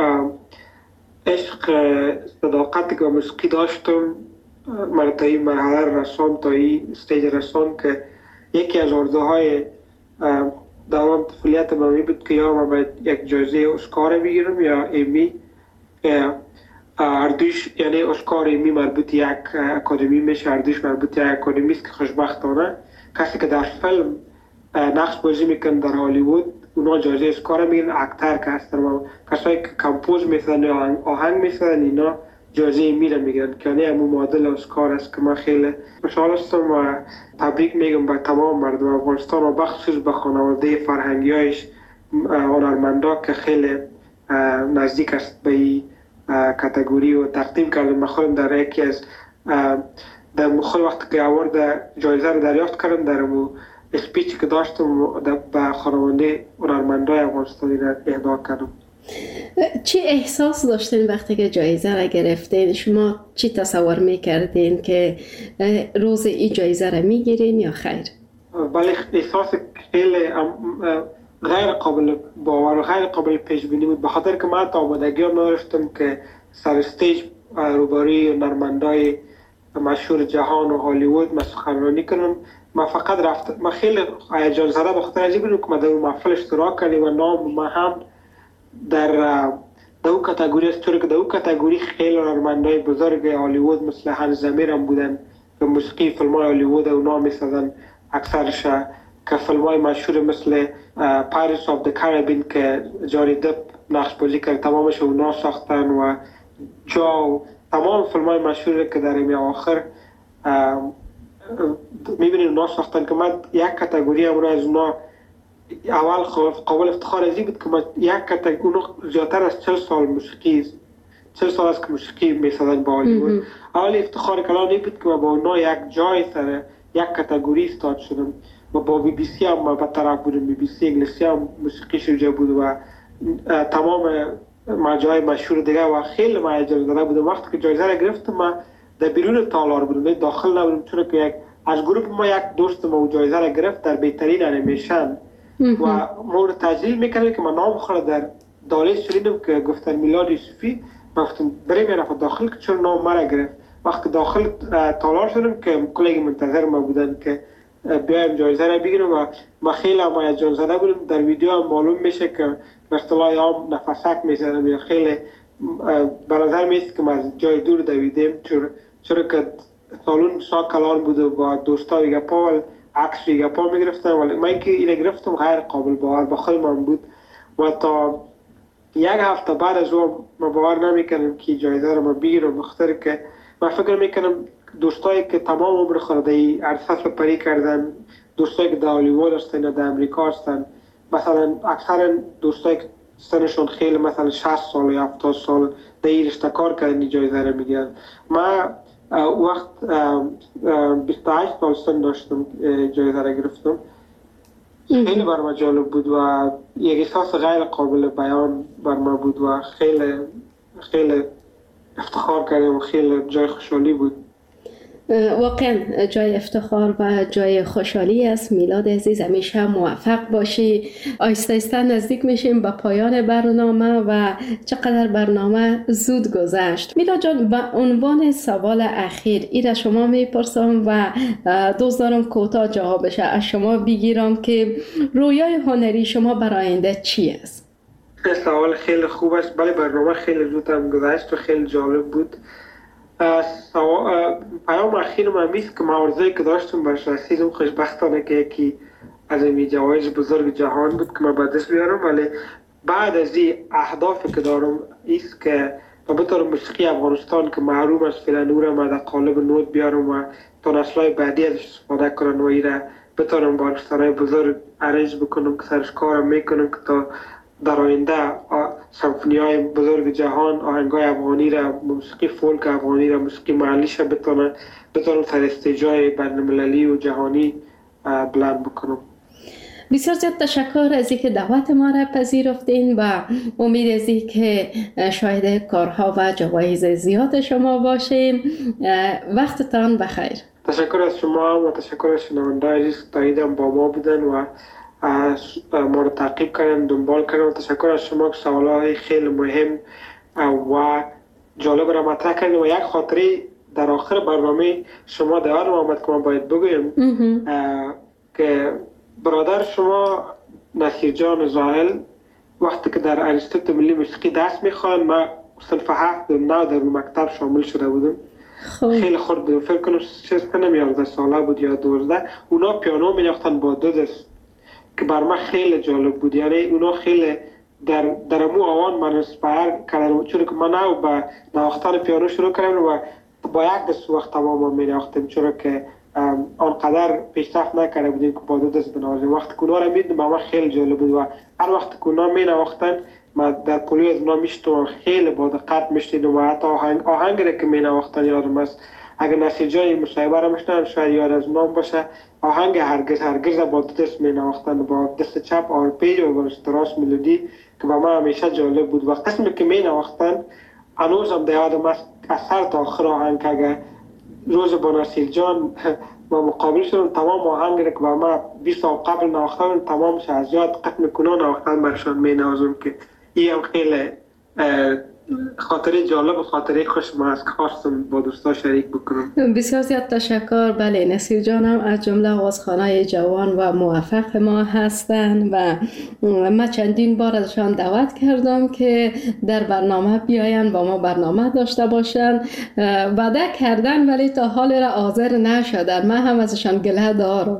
عشق صداقتی که موسیقی داشتم من تا این مرحله رسان، تا این استیج رسان که یکی از آرزوهای دوام طفولیت من بود که یا من باید یک جایزه اسکار بگیرم یا ایمی. اردوش یعنی اسکار ایمی مربوط یک اکادمی میشه، اردوش مربوط یک اکادمی است که خوشبختانه کسی که در فیلم نقش بازی میکنه در هالیوود اونا جایزه اسکار میگیرن. اکتر که هستن و کسایی که کمپوز میسازن یا آهنگ میسازن اینا جایزه ایمی را میگیرن که یعنی همون معادل اسکار است که من خیلی خوشحال هستم و تبریک میگم به تمام مردم افغانستان و بخصوص به خانواده فرهنگیایش هنرمندا که خیلی نزدیک است به این کاتگوری و تقدیم کردم. من خودم در یکی از در خود وقتی که اوارد جایزه رو دریافت کردم در اون اسپیچی که داشتم به خانواده هنرمندای افغانستانی را اهدا کردم. چی احساس داشتین وقتی که جایزه را گرفتین؟ شما چی تصور میکردین که روز این جایزه را میگیرین یا خیر؟ بله، احساس خیلی غیر قابل باور و غیر قابل پیش بینی بود، به خاطر که من تا آمادگی نداشتم که سر استیج روبروی نرمندای مشهور جهان و هالیوود من سخنرانی کنم. من فقط رفت، من خیلی هیجان زده به خاطر عجیب بود که من در اون محفل اشتراک کردم و نام من هم در در اون کاتگوری است، چون که در اون کاتگوری خیلی هنرمندای بزرگ هالیوود مثل هانس زمیر هم بودن که موسیقی فیلم‌های هالیوود اونا می‌سازن اکثرش، که فیلم‌های مشهور مثل پایرتس آف د کریبین که جانی دپ نقش بازی کرد تمامش اونا ساختن و جو تمام فیلم‌های مشهور که در این آخر می‌بینید اونا ساختن که من یک کاتگوری هم از اونا اول قابل افتخار ازی بود که ما یک کاتگوری اونو زیادتر از چهل سال موسیقی چهل سال از که موسیقی می‌سازن با هالیوود. اول افتخار کلام این بود که ما با اونا یک جای سر یک کاتگوری استارت شدم و با بی بی سی هم به طرف بودم. بی بی سی انگلیسی هم موسیقی شروع بود و تمام مجای مشهور دیگه و خیلی ما هیجان زده بودم. وقتی که جایزه را گرفتم من در بیرون تالار بودم، داخل نبودم، چون که یک از گروه ما یک دوست ما جایزه را گرفت در بهترین انیمیشن و ما رو تجلیل میکردیم که من نام خود در دالیز شدیدم که گفتن میلاد یوسفی. من گفتم بریم یه نفر داخل که چون نام مرا گرفت. وقتی داخل تالار شدم که کلیگ منتظر ما بودن که بیایم جایزه را بگیرم و ما خیلی هم هیجان زده بودم. در ویدیو هم معلوم میشه که به اصطلاح هم نفسک میزنم یا خیلی به نظر میاد که ما از جای دور دویدیم، چون چون که سالون سا کلان بود و با دوستا و گپا و عکس و گپا میگرفتم، ولی من که اینو گرفتم غیر قابل باور با خود من بود و تا یک هفته بعد از اون ما باور نمیکنم که جایزه را ما بگیرم، بخاطر که من فکر میکنم دوستایی که تمام عمر خود ای عرصه سپری کردن، دوستایی که در هالیوود هستن یا در امریکا هستن، مثلا اکثر دوستایی که سنشون خیلی مثلا شصت سال یا هفتاد سال در این رشته کار کردن جایزه را میگیرن. من وقت بیست و هشت سال سن داشتم جایزه را گرفتم. خیلی بر من جالب بود و یک احساس غیر قابل بیان بر من بود و خیلی خیلی افتخار کردم و خیلی جای خوشحالی بود. واقعا جای افتخار و جای خوشحالی است. میلاد عزیز همیشه موفق باشی. آیسته آیسته نزدیک میشیم به پایان برنامه و چقدر برنامه زود گذشت. میلاد جان، به عنوان سوال اخیر ای را شما میپرسم و دوست دارم کوتاه جوابش از شما بگیرم که رویای هنری شما برای آینده چی است؟ سوال خیلی خوب است. بله، برنامه خیلی زود هم گذشت و خیلی جالب بود. پیام اخیر من میست که معارضه‌ای که داشتم برش رسیدم، خوشبختانه که یکی از این جوایز بزرگ جهان بود که من به دست بیارم، ولی بعد از این اهدافی که دارم ایست که بطور موسیقی افغانستان که محروم از فعلا نور ما در قالب نوت بیارم و تا نسل‌های بعدی ازش استفاده کنن و ایره بتونم با ارکسترهای بزرگ ارنج بکنم که سرش کارم میکنم که تا در آینده سمفونی‌های بزرگ جهان آهنگای افغانی را، موسیقی فولک افغانی را، موسیقی محلیش را بتونم بتونم سر استیج‌های بین‌المللی و جهانی بلند بکنم. بسیار زیاد تشکر از اینکه دعوت ما را پذیرفتین و امید از اینکه شاهد کارها و جوایز زیاد شما باشیم. وقتتان بخیر. تشکر از شما و تشکر از شنونده‌های عزیز که تاییدم با ما بودن و ما رو تعقیب کردن، دنبال کردن. تشکر از شما که سوالای خیلی مهم و جالب را مطرح کردین و یک خاطره در آخر برنامه شما در آمد که من باید بگویم که برادر شما نصیر جان زاهل وقتی که در انستیتوت ملی موسیقی درس میخوان، من صنف هفت نه در مکتب شامل شده بودم. خیلی خورد بودم، فکر کنم شصت یازده ساله بود یا دوازده. اونا پیانو می‌نواختن با دو دست که بر من خیلی جالب بود. یعنی اونا خیلی در در مو آوان من اسپایر کردن، چون که من او با نواختن پیانو شروع کردم و با یک دست وقت تمام می‌نواختم، چون که آنقدر پیشرفت نکرده بودیم که با دو دست بنوازیم. وقتی که اونا را می‌دیدم من خیلی جالب بود و هر وقت که اونا می‌نواختن من در پولی از اونا میشتم خیلی با دقت میشنیدم و حتی آهنگ آهنگی که می‌نواختن یادم است اگر نصیر جان مصاحبه را میشنن شاید یاد از نام باشه، آهنگ هرگز هرگز با دست می نواختن، با دست چپ آرپیج و با دست ملودی که با من همیشه جالب بود و قسمی که می نواختن هنوز هم یادم است از سر تا آخر آهنگ که اگر روز با نصیر جان با مقابل شدم تمام آهنگ را که با من بیست سال قبل نواختن تمامش از یاد قط میکنن نواختن برشان می نوازم که این هم خیلی خاطره جالب و خاطره خوش ما از که خواستم با دوستا شریک بکنم. بسیار زیاد تشکر. بله، نصیر جان هم از جمله آوازخوانای جوان و موفق ما هستند و من چندین بار ازشان دعوت کردم که در برنامه بیاین با ما برنامه داشته باشن. وعده کردن ولی تا حال را حاضر نشدن. من هم ازشان گله دارم.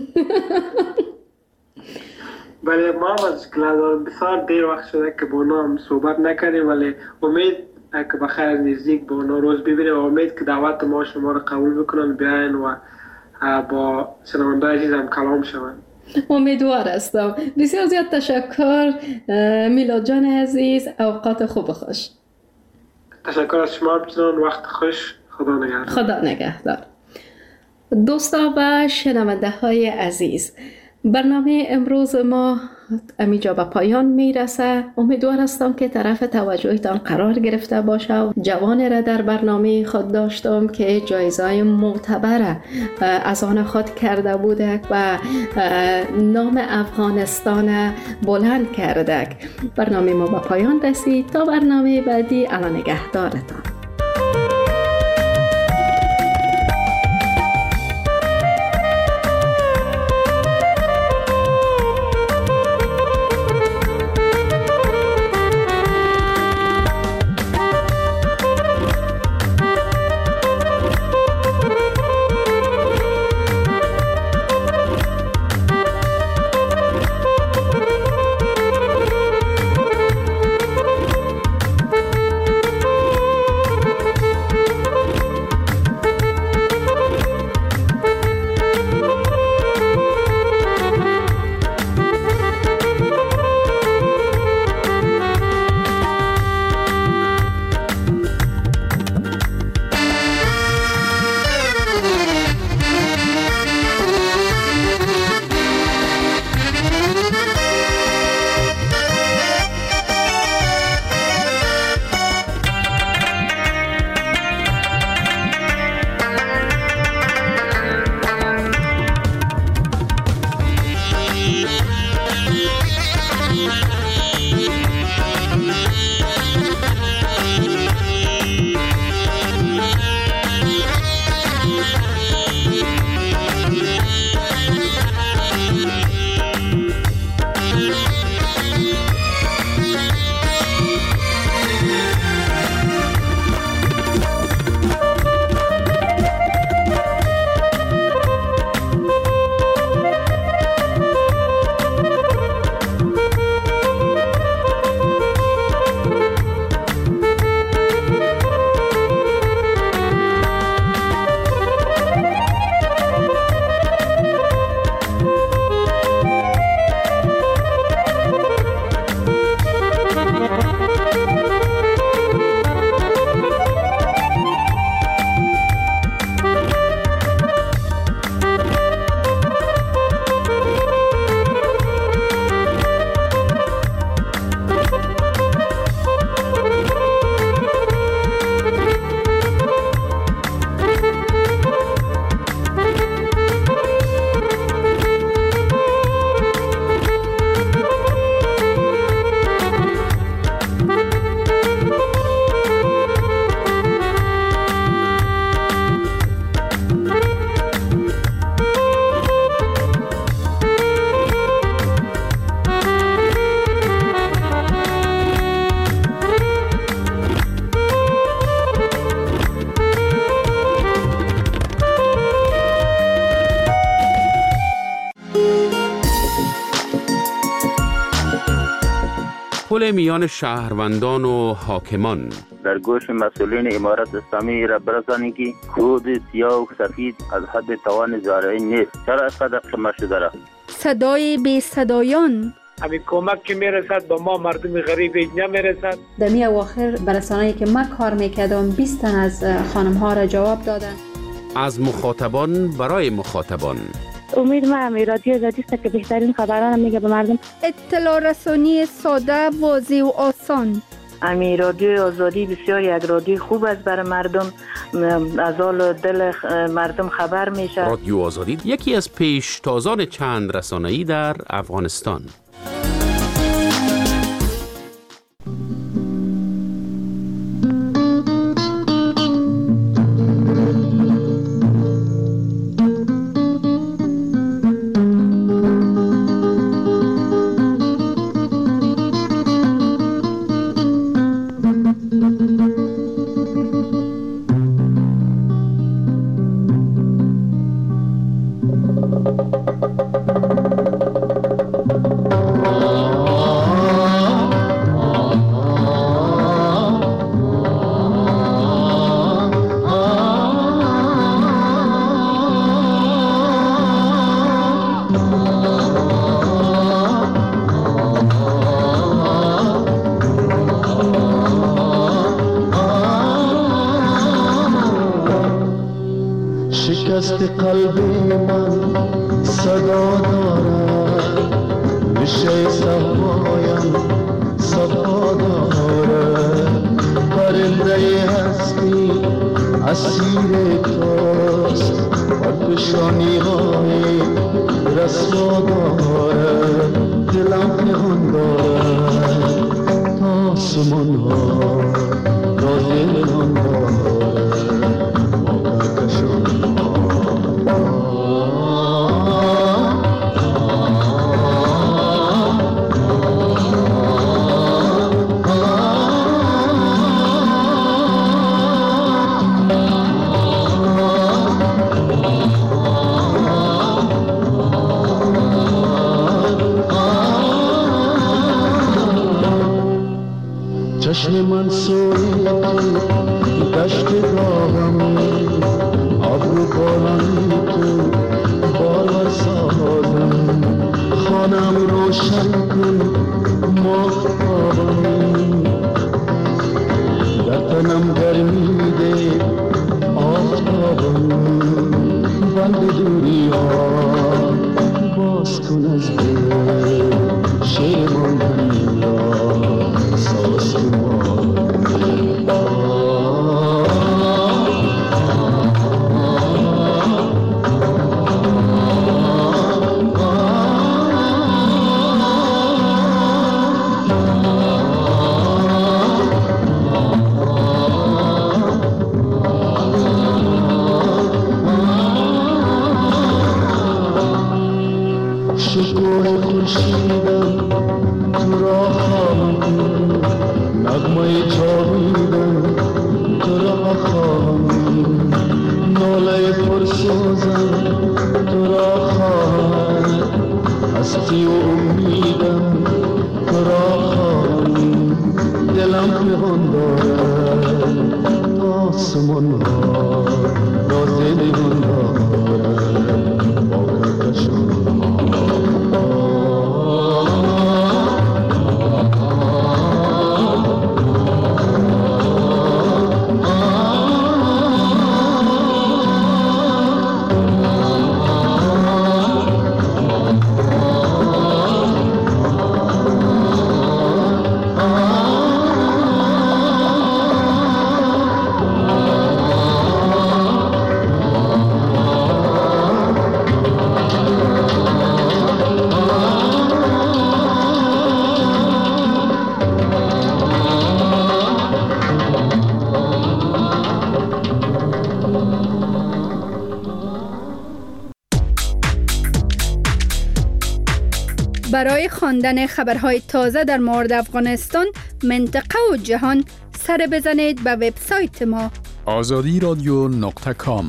بله، ما از گلادار بسیار دیر وقت شده که با اونا هم صحبت نکردیم، ولی امید که بخیر از نزدیک با اونا روز ببینیم و امید که دعوت ما شما رو قبول بکنن بیاین و با شنونده عزیزم کلام شوند. امیدوار هستم. بسیار زیاد تشکر میلاد جان عزیز، اوقات خوب خوش. تشکر از شما، همچنان وقت خوش. خدا نگهدار. خدا نگهدار. دوستا و شنونده های عزیز، برنامه امروز ما همینجا به پایان میرسه. امیدوار هستم که طرف توجهتان قرار گرفته باشه و جوان را در برنامه خود داشتم که جایزه معتبر از آن خود کرده بوده و نام افغانستان بلند کرده. برنامه ما به پایان رسید. تا برنامه بعدی، الله نگهدارتان. پل میان شهروندان و حاکمان. در گوش مسئولین امارت اسلامی را برسانید که کود سیاه و سفید از حد توان زارعین نیست. چرا اینقدر شما شده را؟ صدای بی صدایان همین کمک که میرسد به ما مردم غریب هیچ نمیرسد. در می اواخر برسانه‌ای که من کار میکردم بیست تن از خانم ها را جواب دادن. از مخاطبان برای مخاطبان. امید ما رادیو آزادی است که بهترین خبران میگه به مردم. اطلاع رسانی ساده، واضح و آسان. امی رادیو آزادی بسیار یک رادیو خوب است برای مردم، از حال دل مردم خبر میشه. رادیو آزادی یکی از پیشتازان چند رسانه‌ای در افغانستان. شکست قلب من صدا دارد، نشه صفایم صفا دارد، پرنده هستی اسیر توست، پرفشانی های رسوا دارد، دلم پنهان دارد تا آسمان ها را دلان دارد، ما کشان چشم من سوی تو دشت داغم، ابرو بارانی تو بالا سازم، خانم روشن کن مافتابم، در تنم گرمی ده آفتابم، بند دوری ها باز کن از دل شیر من را ساز کن. شکوه خورشیدم تو را خواهم، نغمه جاویدم تو را خواهم، ناله پرسوزم تو را خواهم، هستی و امیدم تو را خواهم، دلم پنهان دارد آسمان ها را دلم دارد با کشان. برای خواندن خبرهای تازه در مورد افغانستان، منطقه و جهان، سر بزنید به وبسایت ما آزادی رادیو نقطه کام.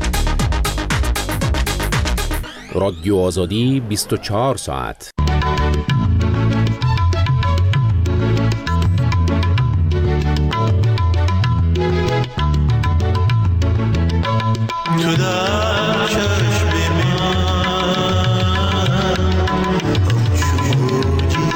رادیو آزادی بیست و چهار ساعت. تو در چشم من همچون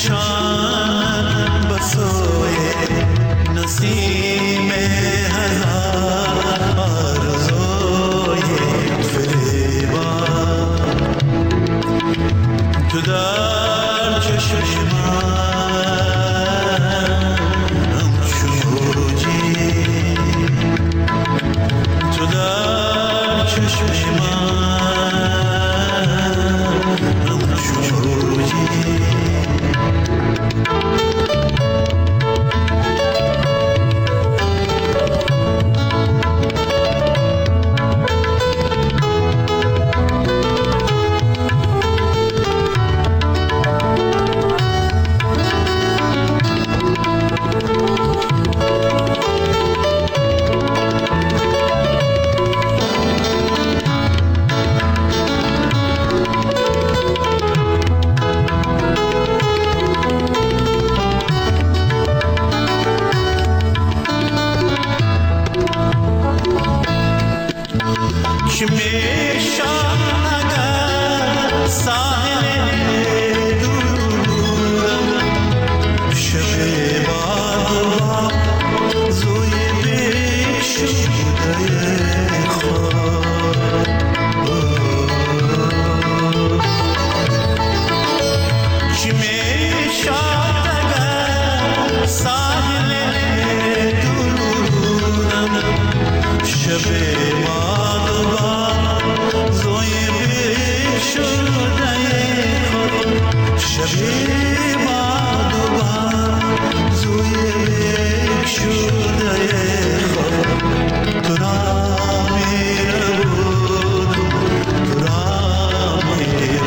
چشم بسوی نسیم هزار آرزوی فریبا تو در چشم من چوجی تو در چشم من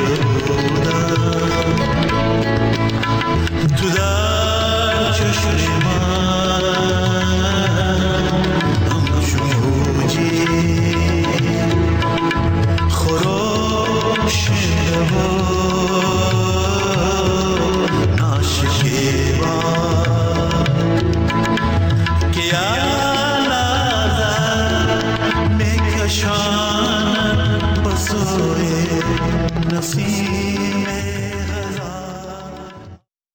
تو در چشم